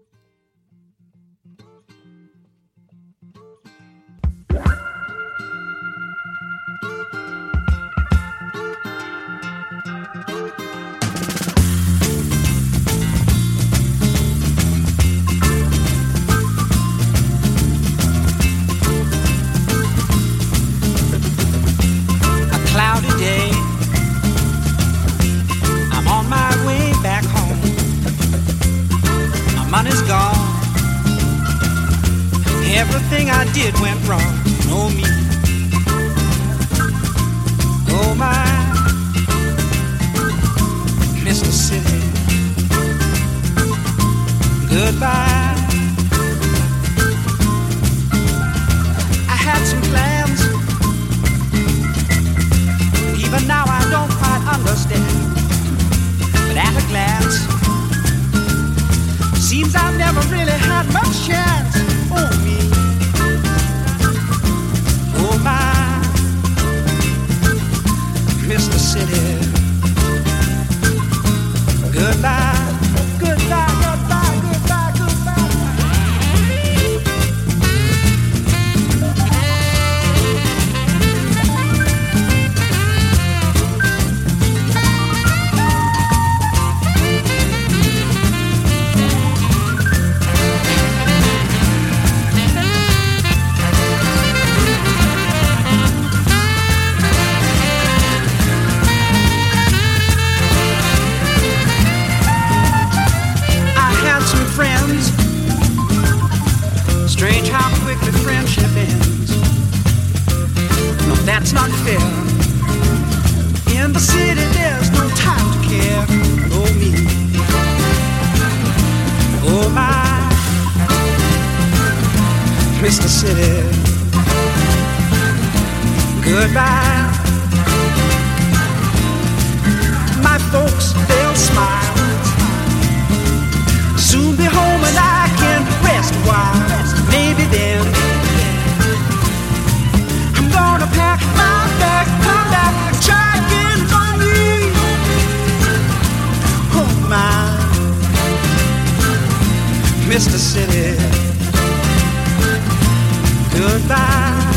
Money's gone. Everything I did went wrong. Oh me. Oh my. Mr. City. Goodbye. I had some plans. Even now I don't quite understand. But at a glance, seems I've never really had much chance. Oh me. Oh my. Mr. City. Goodbye. Goodbye, goodbye, goodbye, goodbye. Strange how quickly friendship ends. No, that's not fair. In the city there's no time to care. Oh me. Oh my. Mr. City. Goodbye. My folks, they'll smile. Soon be home and I can rest a while. Maybe then I'm gonna pack my bag, come back, try again for me. Oh my, Mr. City. Goodbye.